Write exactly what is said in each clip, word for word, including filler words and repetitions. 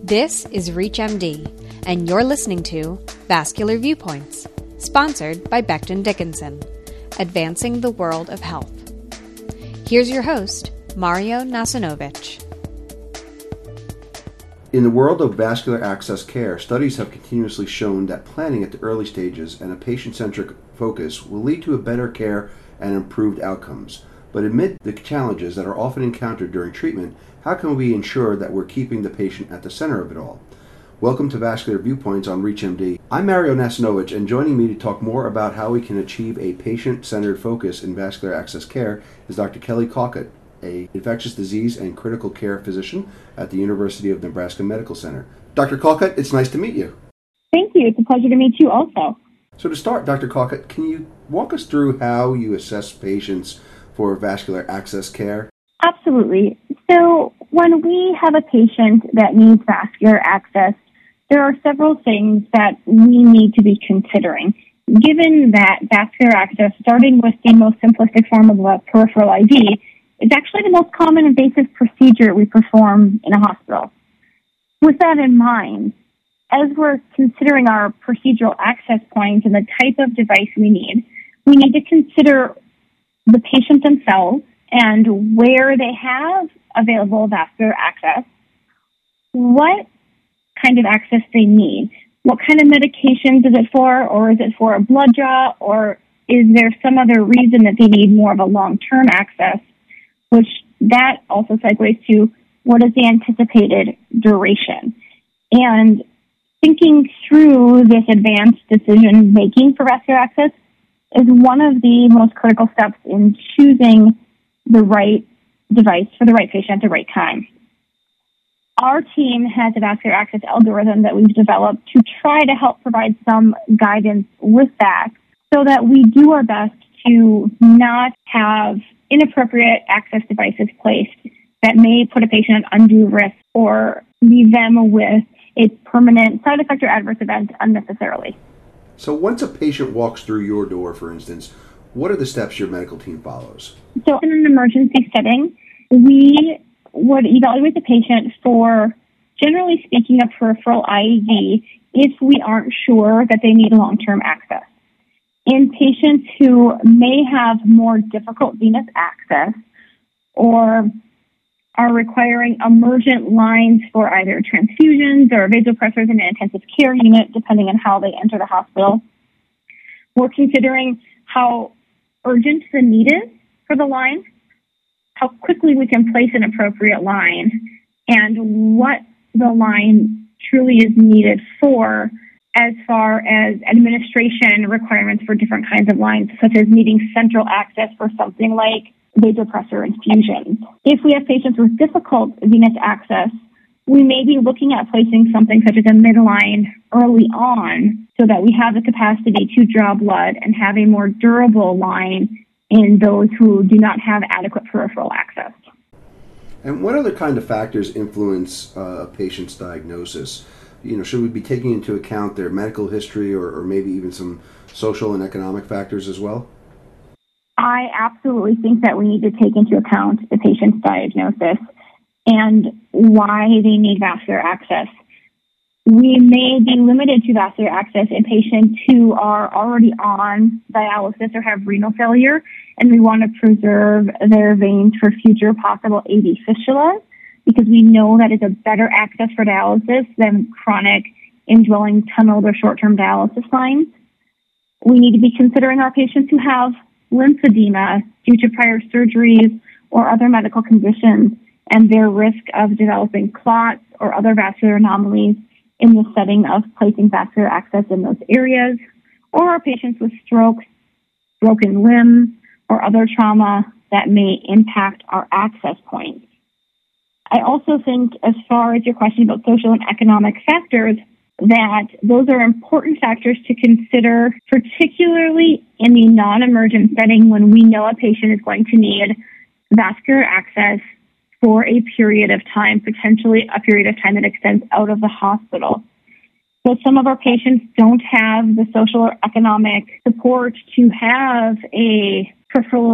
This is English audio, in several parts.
This is ReachMD, and you're listening to Vascular Viewpoints, sponsored by Becton Dickinson, advancing the world of health. Here's your host, Mario Nasinovich. In the world of vascular access care, studies have continuously shown that planning at the early stages and a patient-centric focus will lead to a better care and improved outcomes. But amid the challenges that are often encountered during treatment, how can we ensure that we're keeping the patient at the center of it all? Welcome to Vascular Viewpoints on ReachMD. I'm Mario Nasinovich, and joining me to talk more about how we can achieve a patient-centered focus in vascular access care is Doctor Kelly Calkut, an infectious disease and critical care physician at the University of Nebraska Medical Center. Doctor Calkut, it's nice to meet you. Thank you. It's a pleasure to meet you also. So to start, Doctor Calkut, can you walk us through how you assess patients for vascular access care? Absolutely. So when we have a patient that needs vascular access, there are several things that we need to be considering. Given that vascular access, starting with the most simplistic form of a peripheral I V, is actually the most common invasive procedure we perform in a hospital. With that in mind, as we're considering our procedural access points and the type of device we need, we need to consider the patient themselves and where they have available vascular access, what kind of access they need, what kind of medications is it for, or is it for a blood draw, or is there some other reason that they need more of a long-term access, which that also segues to what is the anticipated duration. And thinking through this advanced decision-making for vascular access is one of the most critical steps in choosing the right device for the right patient at the right time. Our team has a vascular access algorithm that we've developed to try to help provide some guidance with that so that we do our best to not have inappropriate access devices placed that may put a patient at undue risk or leave them with a permanent side effect or adverse event unnecessarily. So once a patient walks through your door, for instance, what are the steps your medical team follows? So in an emergency setting, we would evaluate the patient for, generally speaking, a peripheral I V if we aren't sure that they need long-term access. In patients who may have more difficult venous access or are requiring emergent lines for either transfusions or vasopressors in an intensive care unit, depending on how they enter the hospital, we're considering how urgent the need is for the line, how quickly we can place an appropriate line, and what the line truly is needed for as far as administration requirements for different kinds of lines, such as needing central access for something like vasopressor infusions. If we have patients with difficult venous access, we may be looking at placing something such as a midline early on so that we have the capacity to draw blood and have a more durable line in those who do not have adequate peripheral access. And what other kind of factors influence uh, a patient's diagnosis? You know, should we be taking into account their medical history or, or maybe even some social and economic factors as well? I absolutely think that we need to take into account the patient's diagnosis and why they need vascular access. We may be limited to vascular access in patients who are already on dialysis or have renal failure, and we want to preserve their veins for future possible A V fistula, because we know that is a better access for dialysis than chronic indwelling tunneled or short-term dialysis lines. We need to be considering our patients who have lymphedema due to prior surgeries or other medical conditions and their risk of developing clots or other vascular anomalies in the setting of placing vascular access in those areas, or our patients with strokes, broken limbs, or other trauma that may impact our access points. I also think, as far as your question about social and economic factors, that those are important factors to consider, particularly in the non-emergent setting when we know a patient is going to need vascular access for a period of time, potentially a period of time that extends out of the hospital. So some of our patients don't have the social or economic support to have a peripheral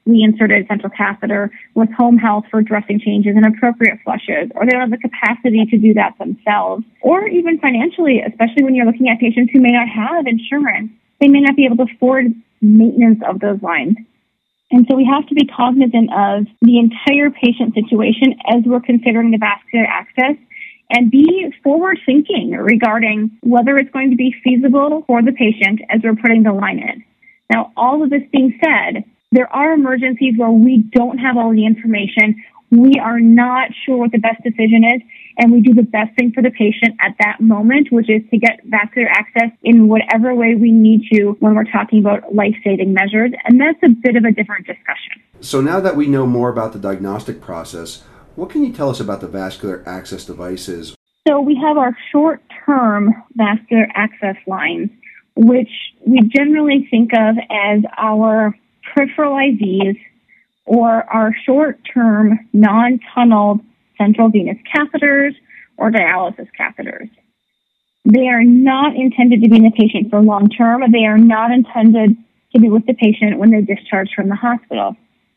we inserted a central catheter with home health for dressing changes and appropriate flushes, or they don't have the capacity to do that themselves, or even financially, especially when you're looking at patients who may not have insurance, they may not be able to afford maintenance of those lines. And so we have to be cognizant of the entire patient situation as we're considering the vascular access, and be forward-thinking regarding whether it's going to be feasible for the patient as we're putting the line in. Now, all of this being said, there are emergencies where we don't have all the information. We are not sure what the best decision is, and we do the best thing for the patient at that moment, which is to get vascular access in whatever way we need to when we're talking about life-saving measures, and that's a bit of a different discussion. So now that we know more about the diagnostic process, what can you tell us about the vascular access devices? So we have our short-term vascular access lines, which we generally think of as our peripheral I Vs or our short-term non-tunneled central venous catheters or dialysis catheters. They are not intended to be in the patient for long-term. They are not intended to be with the patient when they're discharged from the hospital.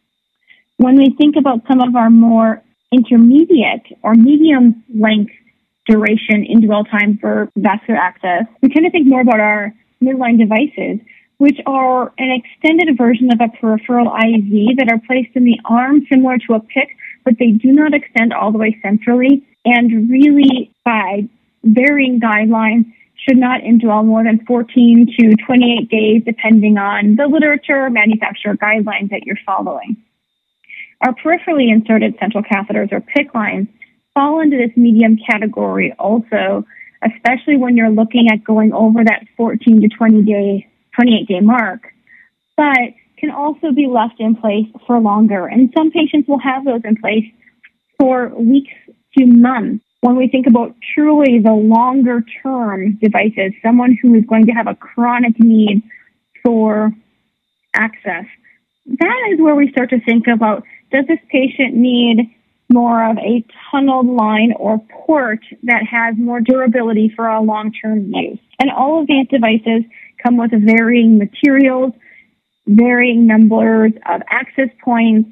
When we think about some of our more intermediate or medium length duration indwell time for vascular access, we tend to think more about our midline devices, which are an extended version of a peripheral I V that are placed in the arm similar to a P I C, but they do not extend all the way centrally, and really, by varying guidelines, should not indwell more than fourteen to twenty-eight days, depending on the literature or manufacturer guidelines that you're following. Our peripherally inserted central catheters, or P I C lines, fall into this medium category also, especially when you're looking at going over that fourteen to twenty-eight day mark, but can also be left in place for longer. And some patients will have those in place for weeks to months. When we think about truly the longer-term devices, someone who is going to have a chronic need for access, that is where we start to think about, does this patient need more of a tunneled line or port that has more durability for a long-term use? And all of these devices come with varying materials, varying numbers of access points,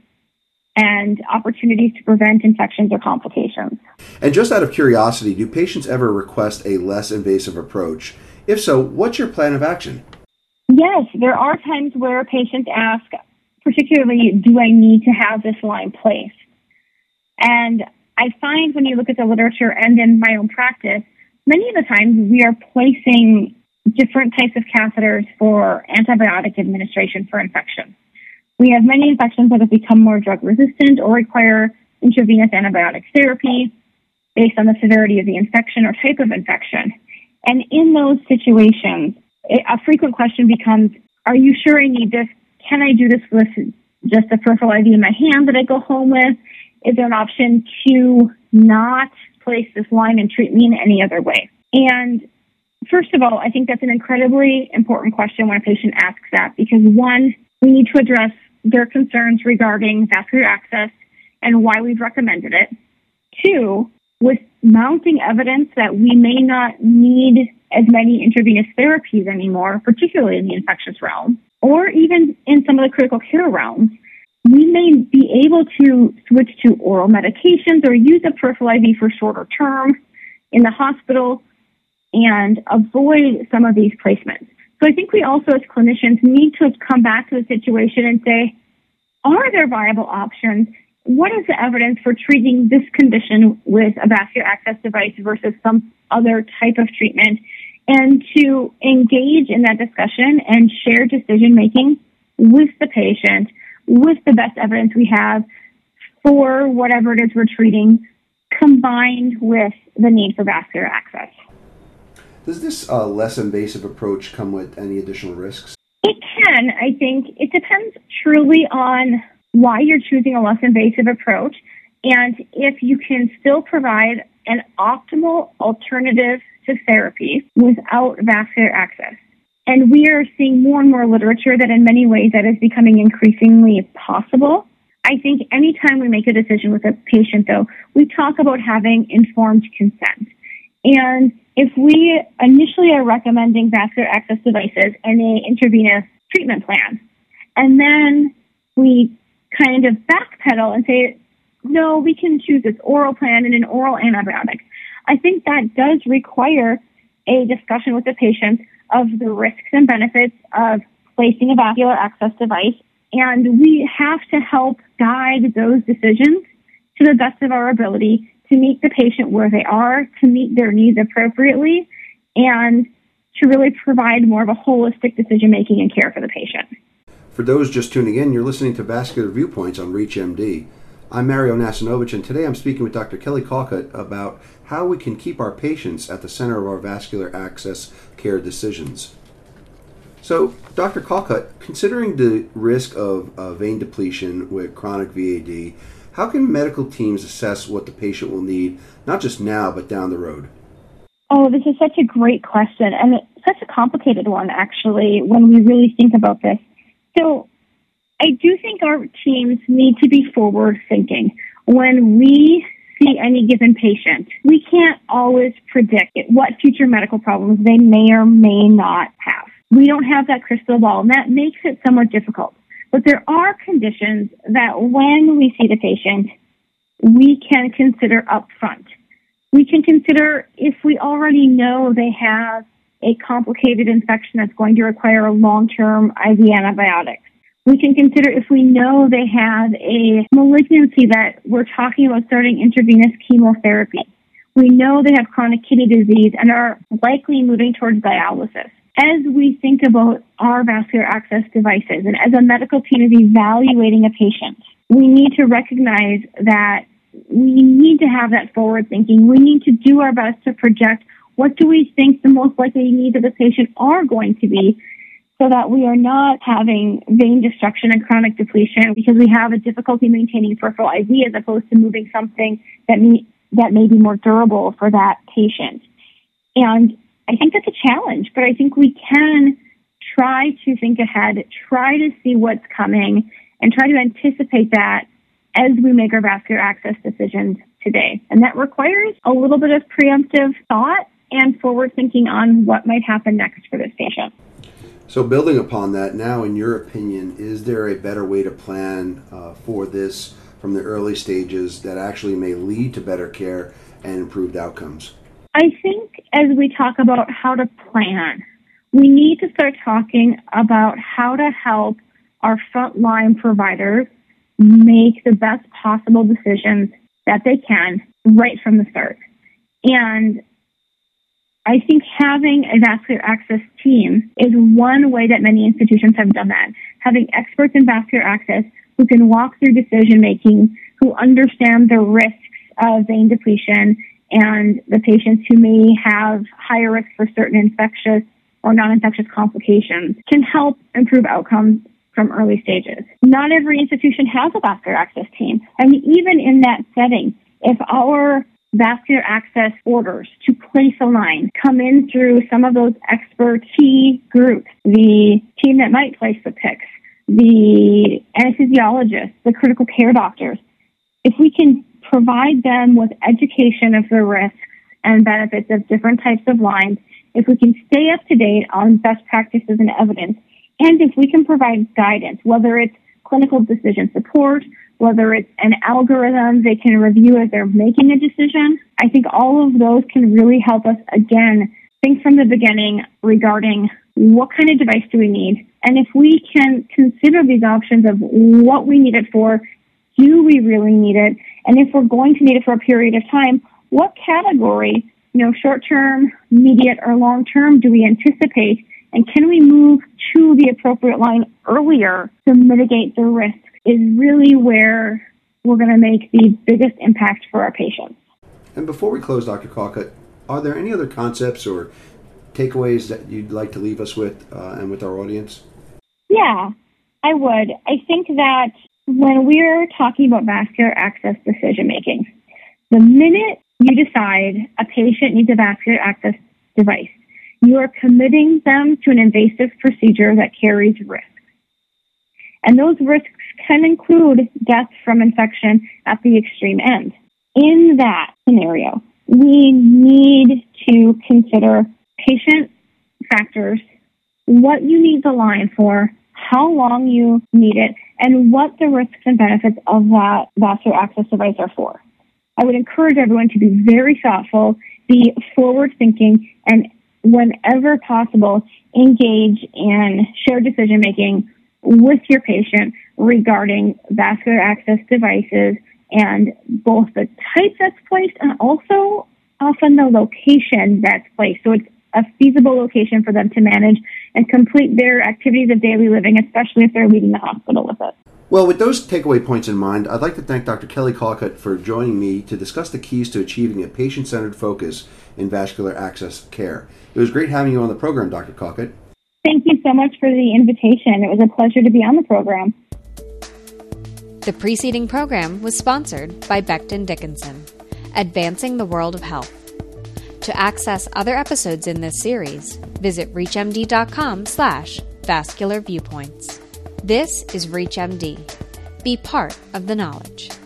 and opportunities to prevent infections or complications. And just out of curiosity, do patients ever request a less invasive approach? If so, what's your plan of action? Yes, there are times where patients ask, particularly, do I need to have this line placed? And I find when you look at the literature and in my own practice, many of the times we are placing different types of catheters for antibiotic administration for infection. We have many infections that have become more drug resistant or require intravenous antibiotic therapy based on the severity of the infection or type of infection. And in those situations, a frequent question becomes, are you sure I need this? Can I do this with just a peripheral I V in my hand that I go home with? Is there an option to not place this line and treat me in any other way? And first of all, I think that's an incredibly important question when a patient asks that, because one, we need to address their concerns regarding vascular access and why we've recommended it. Two, with mounting evidence that we may not need as many intravenous therapies anymore, particularly in the infectious realm, or even in some of the critical care realms, we may be able to switch to oral medications or use a peripheral I V for shorter term in the hospital and avoid some of these placements. So I think we also as clinicians need to come back to the situation and say, are there viable options? What is the evidence for treating this condition with a vascular access device versus some other type of treatment? And to engage in that discussion and share decision-making with the patient, with the best evidence we have for whatever it is we're treating, combined with the need for vascular access. Does this uh, less invasive approach come with any additional risks? It can. I think it depends truly on why you're choosing a less invasive approach and if you can still provide an optimal alternative to therapy without vascular access. And we are seeing more and more literature that in many ways that is becoming increasingly possible. I think anytime we make a decision with a patient, though, we talk about having informed consent. And if we initially are recommending vascular access devices and an intravenous treatment plan, and then we kind of backpedal and say, no, we can choose this oral plan and an oral antibiotic. I think that does require a discussion with the patient of the risks and benefits of placing a vascular access device, and we have to help guide those decisions to the best of our ability to meet the patient where they are, to meet their needs appropriately, and to really provide more of a holistic decision-making and care for the patient. For those just tuning in, you're listening to Vascular Viewpoints on ReachMD. I'm Mario Nasinovich, and today I'm speaking with Doctor Kelly Calcutt about how we can keep our patients at the center of our vascular access care decisions. So, Doctor Calcutt, considering the risk of uh, vein depletion with chronic V A D, how can medical teams assess what the patient will need, not just now, but down the road? Oh, this is such a great question, and it's such a complicated one, actually, when we really think about this. So, I do think our teams need to be forward-thinking. When we see any given patient, we can't always predict what future medical problems they may or may not have. We don't have that crystal ball, and that makes it somewhat difficult. But there are conditions that when we see the patient, we can consider upfront. We can consider if we already know they have a complicated infection that's going to require a long-term I V antibiotics. We can consider if we know they have a malignancy that we're talking about starting intravenous chemotherapy. We know they have chronic kidney disease and are likely moving towards dialysis. As we think about our vascular access devices and as a medical team is evaluating a patient, we need to recognize that we need to have that forward thinking. We need to do our best to project what do we think the most likely needs of the patient are going to be, so that we are not having vein destruction and chronic depletion because we have a difficulty maintaining peripheral I V as opposed to moving something that may, that may be more durable for that patient. And I think that's a challenge, but I think we can try to think ahead, try to see what's coming, and try to anticipate that as we make our vascular access decisions today. And that requires a little bit of preemptive thought and forward thinking on what might happen next for this patient. So building upon that, now in your opinion, is there a better way to plan uh, for this from the early stages that actually may lead to better care and improved outcomes? I think as we talk about how to plan, we need to start talking about how to help our frontline providers make the best possible decisions that they can right from the start. And I think having a vascular access team is one way that many institutions have done that. Having experts in vascular access who can walk through decision making, who understand the risks of vein depletion and the patients who may have higher risk for certain infectious or non-infectious complications, can help improve outcomes from early stages. Not every institution has a vascular access team. And even in that setting, if our vascular access orders to place a line come in through some of those expert key groups, the team that might place the P I Cs, the anesthesiologists, the critical care doctors, if we can provide them with education of the risks and benefits of different types of lines, if we can stay up to date on best practices and evidence, and if we can provide guidance, whether it's clinical decision support, whether it's an algorithm they can review as they're making a decision, I think all of those can really help us, again, think from the beginning regarding what kind of device do we need, and if we can consider these options of what we need it for, do we really need it, and if we're going to need it for a period of time, what category, you know, short-term, immediate, or long-term do we anticipate, and can we move to the appropriate line earlier to mitigate the risk is really where we're going to make the biggest impact for our patients. And before we close, Doctor Calcutt, are there any other concepts or takeaways that you'd like to leave us with uh, and with our audience? Yeah, I would. I think that when we're talking about vascular access decision-making, the minute you decide a patient needs a vascular access device, you are committing them to an invasive procedure that carries risk. And those risks can include death from infection at the extreme end. In that scenario, we need to consider patient factors, what you need the line for, how long you need it, and what the risks and benefits of that vascular access device are for. I would encourage everyone to be very thoughtful, be forward-thinking, and whenever possible, engage in shared decision-making with your patient regarding vascular access devices and both the type that's placed and also often the location that's placed. So it's a feasible location for them to manage and complete their activities of daily living, especially if they're leaving the hospital with it. Well, with those takeaway points in mind, I'd like to thank Doctor Kelly Colcutt for joining me to discuss the keys to achieving a patient-centered focus in vascular access care. It was great having you on the program, Doctor Colcutt. Thank you so much for the invitation. It was a pleasure to be on the program. The preceding program was sponsored by Becton Dickinson, advancing the world of health. To access other episodes in this series, visit reachmd.com slash vascular viewpoints. This is ReachMD. Be part of the knowledge.